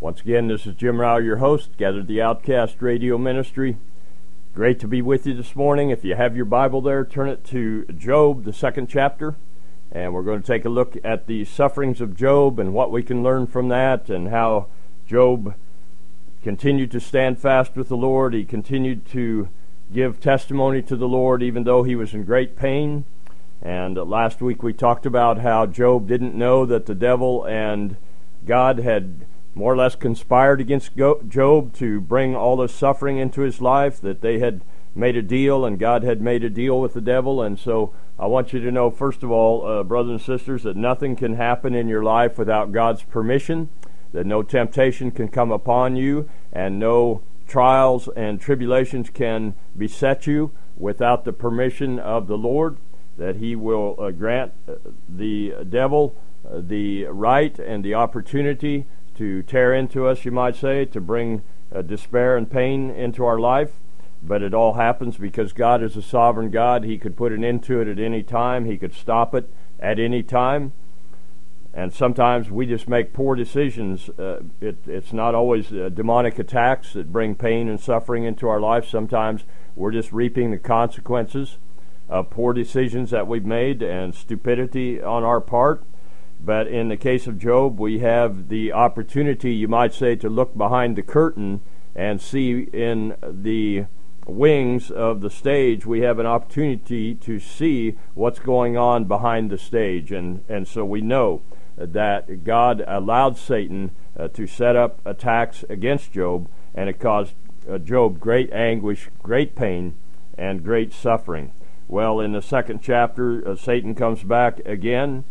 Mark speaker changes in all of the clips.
Speaker 1: Once again, this is Jim Rao, your host, Gathered the Outcast Radio Ministry. Great to be with you this morning. If you have your Bible there, turn it to Job, the 2nd chapter. And we're going to take a look at the sufferings of Job and what we can learn from that, and how Job continued to stand fast with the Lord. He continued to give testimony to the Lord even though he was in great pain. And last week we talked about how Job didn't know that the devil and God had more or less conspired against Job to bring all this suffering into his life, that they had made a deal and God had made a deal with the devil. And so I want you to know, first of all, brothers and sisters, that nothing can happen in your life without God's permission, that no temptation can come upon you, and no trials and tribulations can beset you without the permission of the Lord, that He will grant the devil the right and the opportunity to tear into us, you might say, to bring despair and pain into our life. But it all happens because God is a sovereign God. He could put an end to it at any time. He could stop it at any time. And sometimes we just make poor decisions. It's not always demonic attacks that bring pain and suffering into our life. Sometimes we're just reaping the consequences of poor decisions that we've made and stupidity on our part. But in the case of Job, we have the opportunity, you might say, to look behind the curtain and see in the wings of the stage. We have an opportunity to see what's going on behind the stage. And so we know that God allowed Satan to set up attacks against Job, and it caused Job great anguish, great pain, and great suffering. Well, in the 2nd chapter, Satan comes back again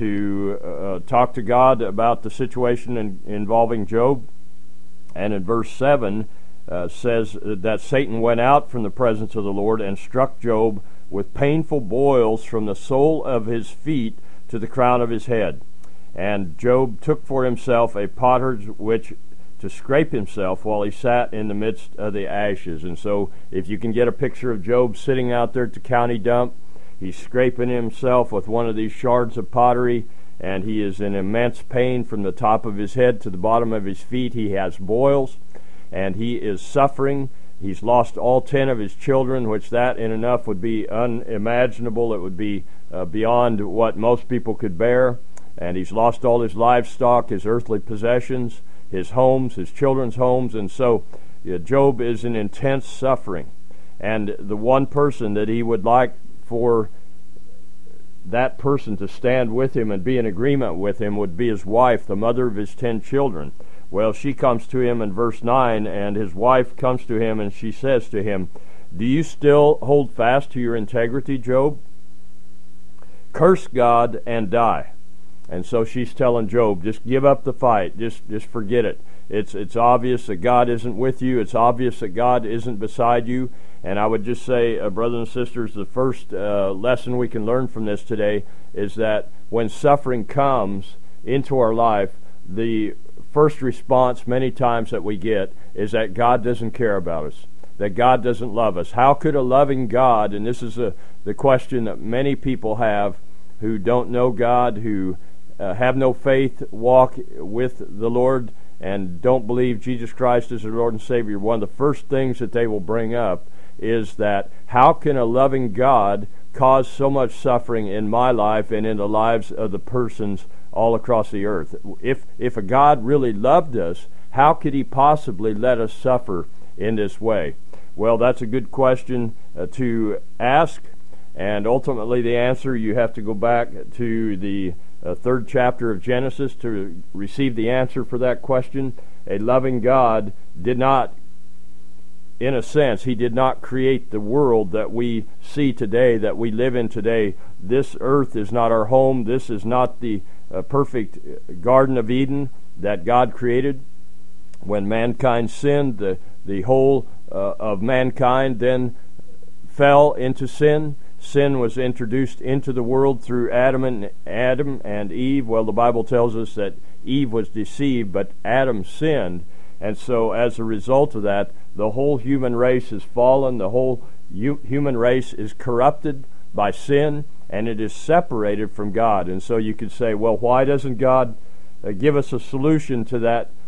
Speaker 1: to talk to God about the situation involving Job. And in verse 7 says that Satan went out from the presence of the Lord and struck Job with painful boils from the sole of his feet to the crown of his head. And Job took for himself a potter's witch to scrape himself while he sat in the midst of the ashes. And so if you can get a picture of Job sitting out there at the county dump, he's scraping himself with one of these shards of pottery, and he is in immense pain from the top of his head to the bottom of his feet. He has boils, and he is suffering. He's lost all 10 of his children, which that in enough would be unimaginable. It would be beyond what most people could bear. And he's lost all his livestock, his earthly possessions, his homes, his children's homes. And so Job is in intense suffering. And the one person that he would like for that person to stand with him and be in agreement with him would be his wife, the mother of his 10 children. Well, she comes to him in verse 9, and his wife comes to him and she says to him, "Do you still hold fast to your integrity, Job? Curse God and die." And so she's telling Job, just give up the fight, just forget it. It's obvious that God isn't with you. It's obvious that God isn't beside you. And I would just say, brothers and sisters, the first lesson we can learn from this today is that when suffering comes into our life, the first response many times that we get is that God doesn't care about us, that God doesn't love us. How could a loving God, and this is the question that many people have who don't know God, who have no faith, walk with the Lord, and don't believe Jesus Christ is their Lord and Savior, one of the first things that they will bring up is that how can a loving God cause so much suffering in my life and in the lives of the persons all across the earth? If a God really loved us, how could He possibly let us suffer in this way? Well, that's a good question to ask, and ultimately the answer, you have to go back to the 3rd chapter of Genesis to receive the answer for that question. A loving God did not, in a sense, He did not create the world that we see today, that we live in today. This earth is not our home. This is not the perfect Garden of Eden that God created. When mankind sinned, the whole of mankind then fell into sin. Sin was introduced into the world through Adam and Eve. Well, the Bible tells us that Eve was deceived, but Adam sinned. And so as a result of that, the whole human race has fallen. The whole human race is corrupted by sin, and it is separated from God. And so you could say, well, why doesn't God give us a solution to that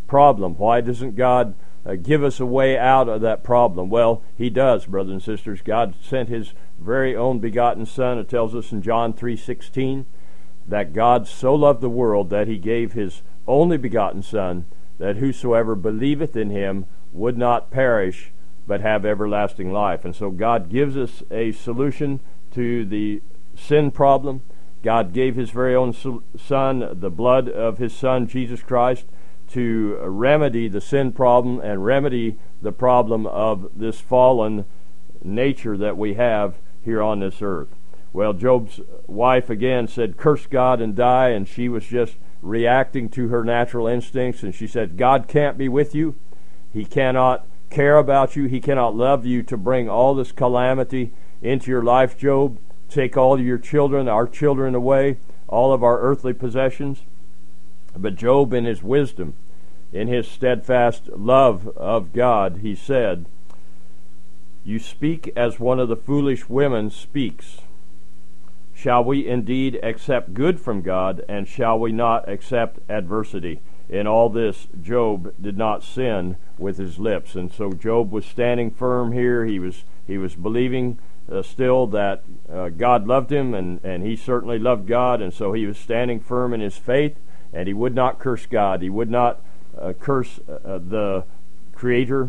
Speaker 1: problem? Why doesn't God give us a way out of that problem? Well, He does, brothers and sisters. God sent His very own begotten Son. It tells us in John 3:16 that God so loved the world that He gave His only begotten Son, that whosoever believeth in Him would not perish, but have everlasting life. And so God gives us a solution to the sin problem. God gave His very own Son, the blood of His Son, Jesus Christ, to remedy the sin problem and remedy the problem of this fallen nature that we have here on this earth. Well, Job's wife again said, "Curse God and die," and she was just reacting to her natural instincts, and she said, "God can't be with you. He cannot care about you. He cannot love you to bring all this calamity into your life, Job. Take all your children, our children away, all of our earthly possessions." But Job, in his wisdom, in his steadfast love of God, he said, "You speak as one of the foolish women speaks. Shall we indeed accept good from God, and shall we not accept adversity?" In all this, Job did not sin with his lips, and so Job was standing firm here. He was believing still that God loved him, and he certainly loved God, and so he was standing firm in his faith, and he would not curse God. He would not curse the Creator.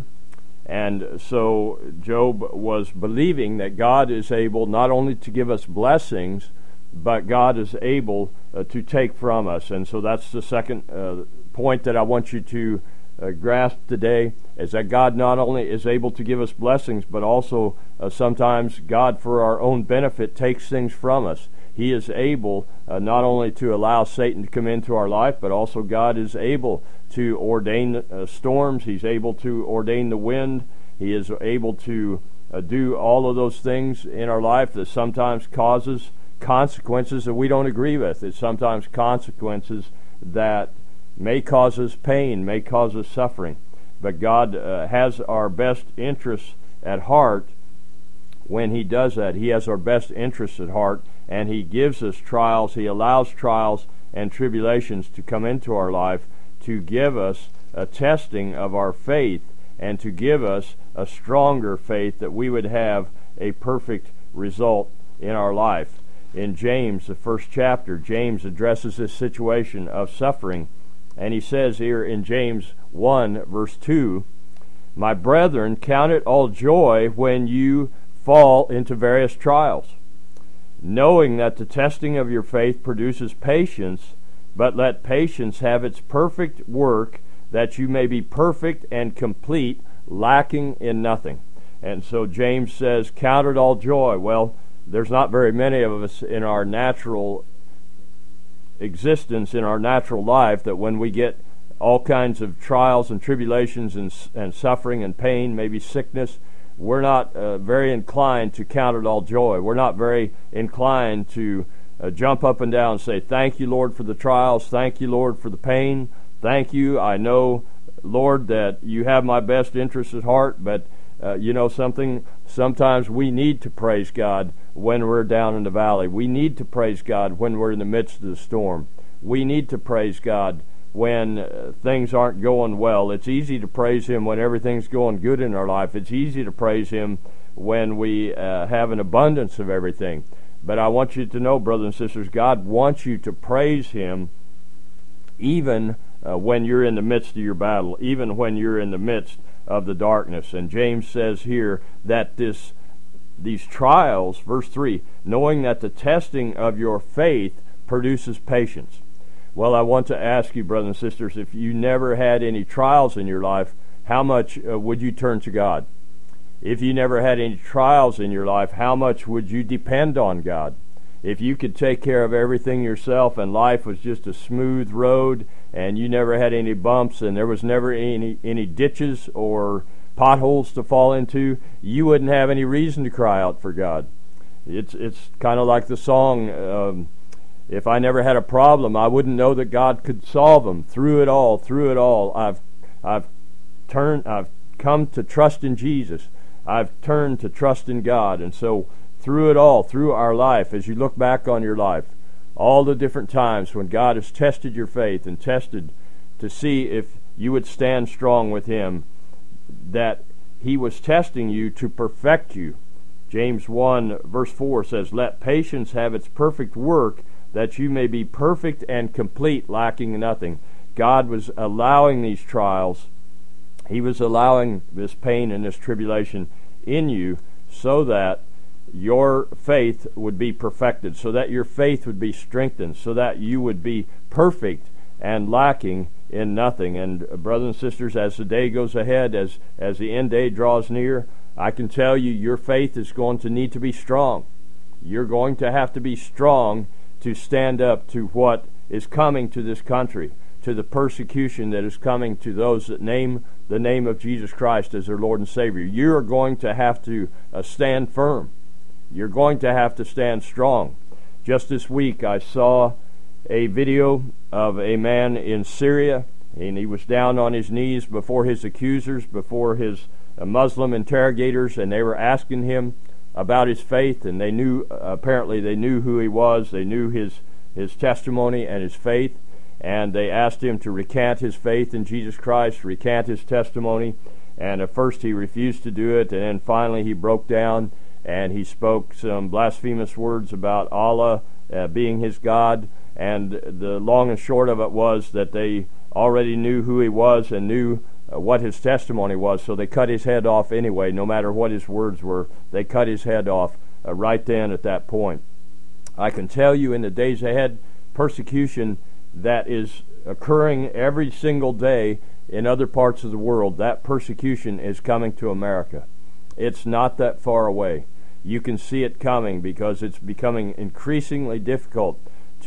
Speaker 1: And so Job was believing that God is able not only to give us blessings, but God is able to take from us. And so that's the second point that I want you to grasp today, is that God not only is able to give us blessings, but also sometimes God, for our own benefit, takes things from us. He is able not only to allow Satan to come into our life, but also God is able to ordain storms. He's able to ordain the wind. He is able to do all of those things in our life that sometimes causes consequences that we don't agree with. It's sometimes consequences that may cause us pain, may cause us suffering. But God has our best interests at heart when He does that. He has our best interests at heart, and He gives us trials. He allows trials and tribulations to come into our life to give us a testing of our faith and to give us a stronger faith that we would have a perfect result in our life. In James, the first chapter, James addresses this situation of suffering, and he says here in James 1, verse 2, "My brethren, count it all joy when you fall into various trials, knowing that the testing of your faith produces patience, but let patience have its perfect work, that you may be perfect and complete, lacking in nothing." And so James says, count it all joy. Well, there's not very many of us in our natural existence, in our natural life, that when we get all kinds of trials and tribulations and suffering and pain, maybe sickness, we're not very inclined to count it all joy. We're not very inclined to jump up and down and say, "Thank you, Lord, for the trials. Thank you, Lord, for the pain. Thank you. I know, Lord, that you have my best interests at heart." But you know something? Sometimes we need to praise God when we're down in the valley. We need to praise God when we're in the midst of the storm. We need to praise God when things aren't going well. It's easy to praise Him when everything's going good in our life. It's easy to praise Him when we have an abundance of everything. But I want you to know, brothers and sisters, God wants you to praise Him even when you're in the midst of your battle, even when you're in the midst of the darkness. And James says here that these trials, verse 3, knowing that the testing of your faith produces patience. Well, I want to ask you, brothers and sisters, if you never had any trials in your life, how much would you turn to God? If you never had any trials in your life, how much would you depend on God? If you could take care of everything yourself and life was just a smooth road and you never had any bumps and there was never any ditches or potholes to fall into, you wouldn't have any reason to cry out for God. It's kind of like the song, if I never had a problem, I wouldn't know that God could solve them. Through it all, I've come to trust in Jesus. I've turned to trust in God. And so through it all, through our life, as you look back on your life, all the different times when God has tested your faith and tested to see if you would stand strong with him, that he was testing you to perfect you. James 1 verse 4 says, "Let patience have its perfect work, that you may be perfect and complete, lacking nothing." God was allowing these trials. He was allowing this pain and this tribulation in you so that your faith would be perfected, so that your faith would be strengthened, so that you would be perfect and lacking in nothing. And brothers and sisters, as the day goes ahead, as the end day draws near, I can tell you your faith is going to need to be strong. You're going to have to be strong to stand up to what is coming to this country, to the persecution that is coming to those that name the name of Jesus Christ as their Lord and Savior. You are going to have to stand firm. You're going to have to stand strong. Just this week I saw a video of a man in Syria, and he was down on his knees before his accusers, before his Muslim interrogators, and they were asking him about his faith, and they knew, apparently they knew who he was, they knew his testimony and his faith, and they asked him to recant his faith in Jesus Christ, recant his testimony, and at first he refused to do it, and then finally he broke down and he spoke some blasphemous words about Allah being his God. And the long and short of it was that they already knew who he was and knew what his testimony was, so they cut his head off anyway. No matter what his words were, they cut his head off right then at that point. I can tell you in the days ahead, persecution that is occurring every single day in other parts of the world, that persecution is coming to America. It's not that far away. You can see it coming because it's becoming increasingly difficult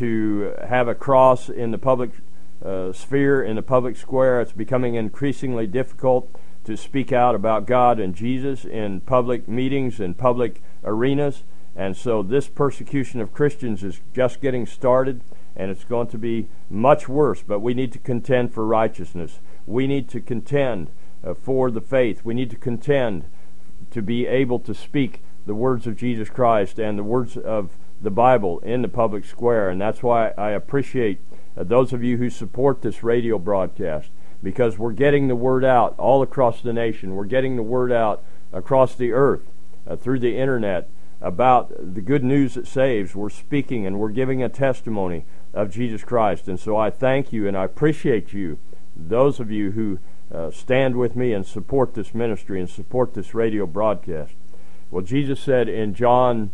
Speaker 1: to have a cross in the public sphere, in the public square. It's becoming increasingly difficult to speak out about God and Jesus in public meetings and public arenas. And so this persecution of Christians is just getting started, and it's going to be much worse. But we need to contend for righteousness. We need to contend for the faith. We need to contend to be able to speak the words of Jesus Christ and the words of the Bible in the public square. And that's why I appreciate those of you who support this radio broadcast, because we're getting the word out all across the nation. We're getting the word out across the earth through the internet about the good news that saves. We're speaking and we're giving a testimony of Jesus Christ. And so I thank you and I appreciate you, those of you who stand with me and support this ministry and support this radio broadcast. Well, Jesus said in John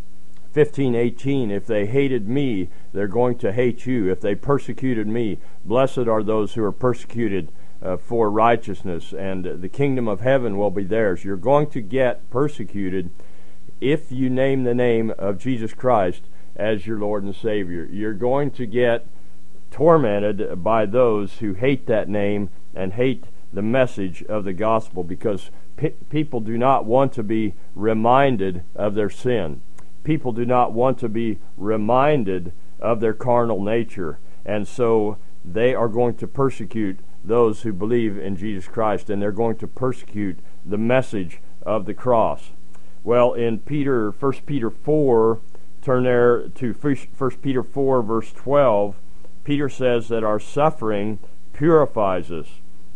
Speaker 1: 15:18, if they hated me, they're going to hate you. If they persecuted me, blessed are those who are persecuted for righteousness, and the kingdom of heaven will be theirs. You're going to get persecuted if you name the name of Jesus Christ as your Lord and Savior. You're going to get tormented by those who hate that name and hate the message of the gospel, because people do not want to be reminded of their sin. People do not want to be reminded of their carnal nature, and so they are going to persecute those who believe in Jesus Christ, and they're going to persecute the message of the cross. Well, in 1 Peter 4, turn there to 1 Peter 4, verse 12, Peter says that our suffering purifies us.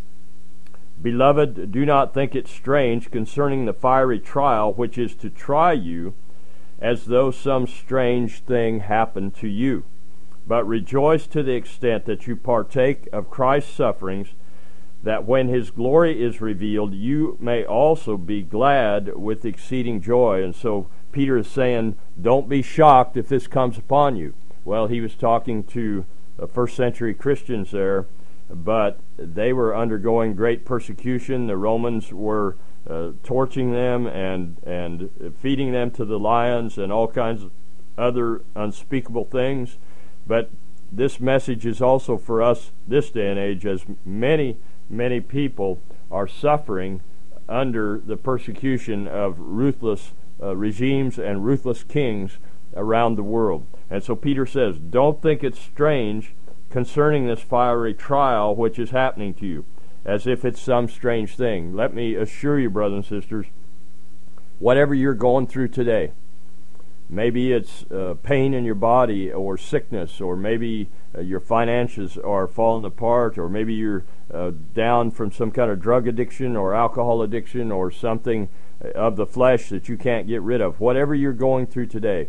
Speaker 1: Beloved, do not think it strange concerning the fiery trial which is to try you, as though some strange thing happened to you. But rejoice to the extent that you partake of Christ's sufferings, that when his glory is revealed, you may also be glad with exceeding joy. And so Peter is saying, don't be shocked if this comes upon you. Well, he was talking to first century Christians there, but they were undergoing great persecution. The Romans were torching them and feeding them to the lions and all kinds of other unspeakable things. But this message is also for us this day and age, as many people are suffering under the persecution of ruthless regimes and ruthless kings around the world. And so Peter says, don't think it's strange concerning this fiery trial which is happening to you, as if it's some strange thing. Let me assure you, brothers and sisters, whatever you're going through today, maybe it's pain in your body or sickness, or maybe your finances are falling apart, or maybe you're down from some kind of drug addiction or alcohol addiction or something of the flesh that you can't get rid of. Whatever you're going through today,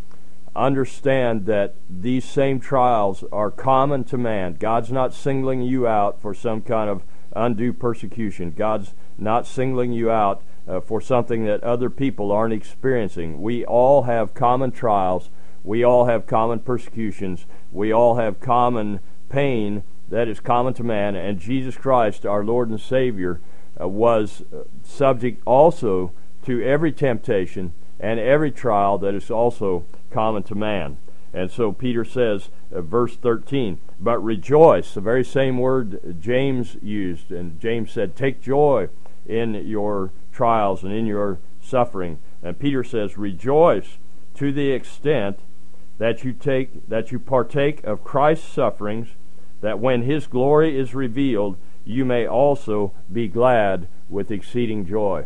Speaker 1: understand that these same trials are common to man. God's not singling you out for some kind of undue persecution. God's not singling you out for something that other people aren't experiencing. We all have common trials. We all have common persecutions. We all have common pain that is common to man. And Jesus Christ, our Lord and Savior, was subject also to every temptation and every trial that is also common to man. And so Peter says, verse 13, but rejoice, the very same word James used. And James said, take joy in your trials and in your suffering. And Peter says, rejoice to the extent that you partake of Christ's sufferings, that when his glory is revealed, you may also be glad with exceeding joy.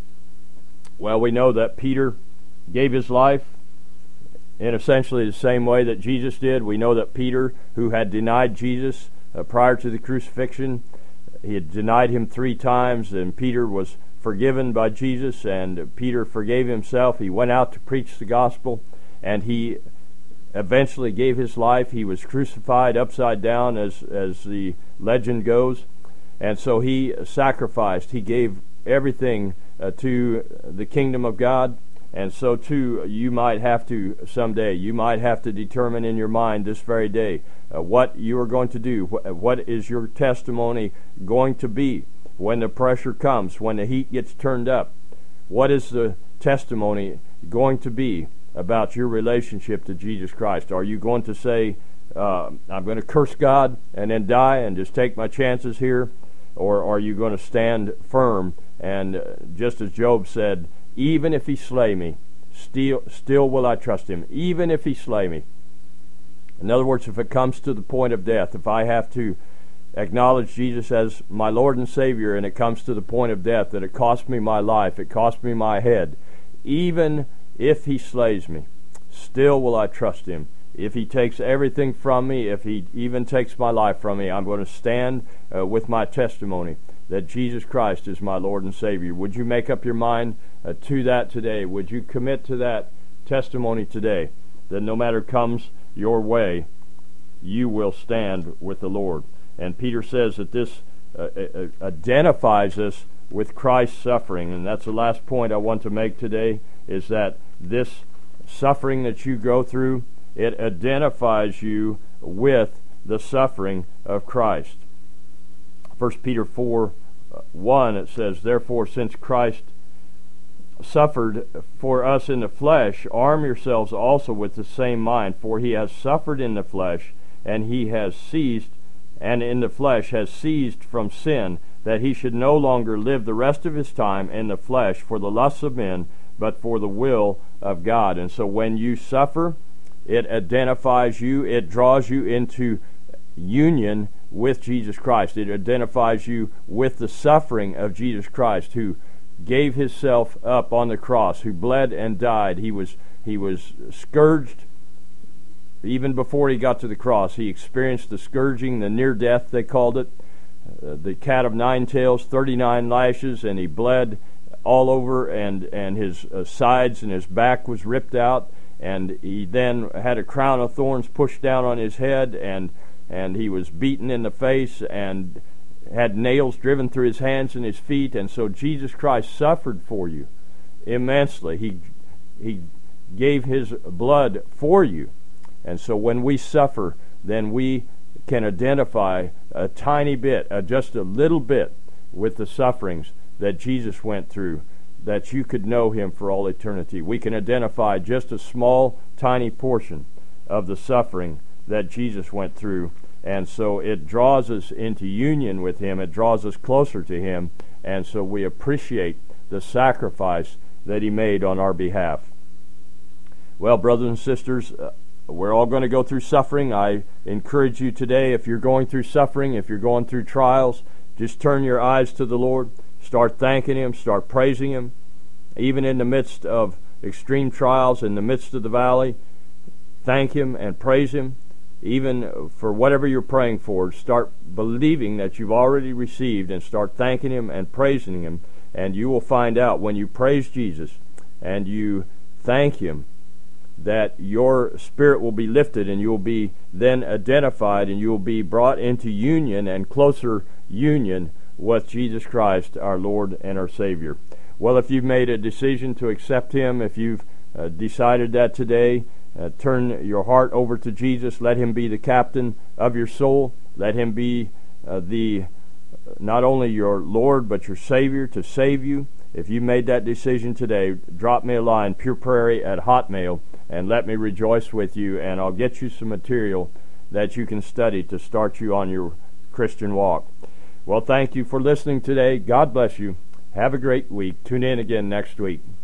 Speaker 1: Well, we know that Peter gave his life in essentially the same way that Jesus did. We know that Peter, who had denied Jesus prior to the crucifixion, he had denied him 3 times, and Peter was forgiven by Jesus, and Peter forgave himself. He went out to preach the gospel, and he eventually gave his life. He was crucified upside down, as the legend goes, and so he sacrificed. He gave everything to the kingdom of God. And so too, you might have to someday, you might have to determine in your mind this very day what you are going to do. What is your testimony going to be when the pressure comes, when the heat gets turned up? What is the testimony going to be about your relationship to Jesus Christ? Are you going to say, I'm going to curse God and then die and just take my chances here? Or are you going to stand firm and, just as Job said, even if he slay me, still will I trust him, even if he slay me? In other words, if it comes to the point of death, if I have to acknowledge Jesus as my Lord and Savior, and it comes to the point of death, that it cost me my life, it cost me my head, even if he slays me, still will I trust him. If he takes everything from me, if he even takes my life from me, I'm going to stand with my testimony that Jesus Christ is my Lord and Savior. Would you make up your mind to that today? Would you commit to that testimony today, that no matter comes your way, you will stand with the Lord? And Peter says that this identifies us with Christ's suffering. And that's the last point I want to make today, is that this suffering that you go through, it identifies you with the suffering of Christ. 1 Peter 4:1, it says, therefore, since Christ suffered for us in the flesh, arm yourselves also with the same mind, for he has suffered in the flesh, and he has ceased, and in the flesh has ceased from sin, that he should no longer live the rest of his time in the flesh for the lusts of men, but for the will of God. And so when you suffer, it identifies you, it draws you into union with Jesus Christ. It identifies you with the suffering of Jesus Christ, who gave himself up on the cross, who bled and died. He was scourged even before he got to the cross. He experienced the scourging, the near death they called it, the cat of 9 tails, 39 lashes, and he bled all over, and his sides and his back was ripped out, and he then had a crown of thorns pushed down on his head, and he was beaten in the face and had nails driven through his hands and his feet. And so Jesus Christ suffered for you immensely. He gave his blood for you. And so when we suffer, then we can identify a tiny bit, just a little bit, with the sufferings that Jesus went through, that you could know him for all eternity. We can identify just a small, tiny portion of the suffering that Jesus went through, and so it draws us into union with him. It draws us closer to him, and so we appreciate the sacrifice that he made on our behalf. Well, brothers and sisters, we're all going to go through suffering. I encourage you today, if you're going through suffering, if you're going through trials, just turn your eyes to the Lord. Start thanking him, start praising him. Even in the midst of extreme trials, in the midst of the valley, thank him and praise him. even for whatever you're praying for, start believing that you've already received and start thanking Him and praising Him. And you will find out when you praise Jesus and you thank Him that your spirit will be lifted, and you'll be then identified, and you'll be brought into union and closer union with Jesus Christ, our Lord and our Savior. Well, if you've made a decision to accept Him, if you've decided that today, turn your heart over to Jesus. Let Him be the captain of your soul. Let Him be not only your Lord but your Savior to save you. If you made that decision today, drop me a line, pureprairie@hotmail, and let me rejoice with you, and I'll get you some material that you can study to start you on your Christian walk. Well, thank you for listening today. God bless you. Have a great week. Tune in again next week.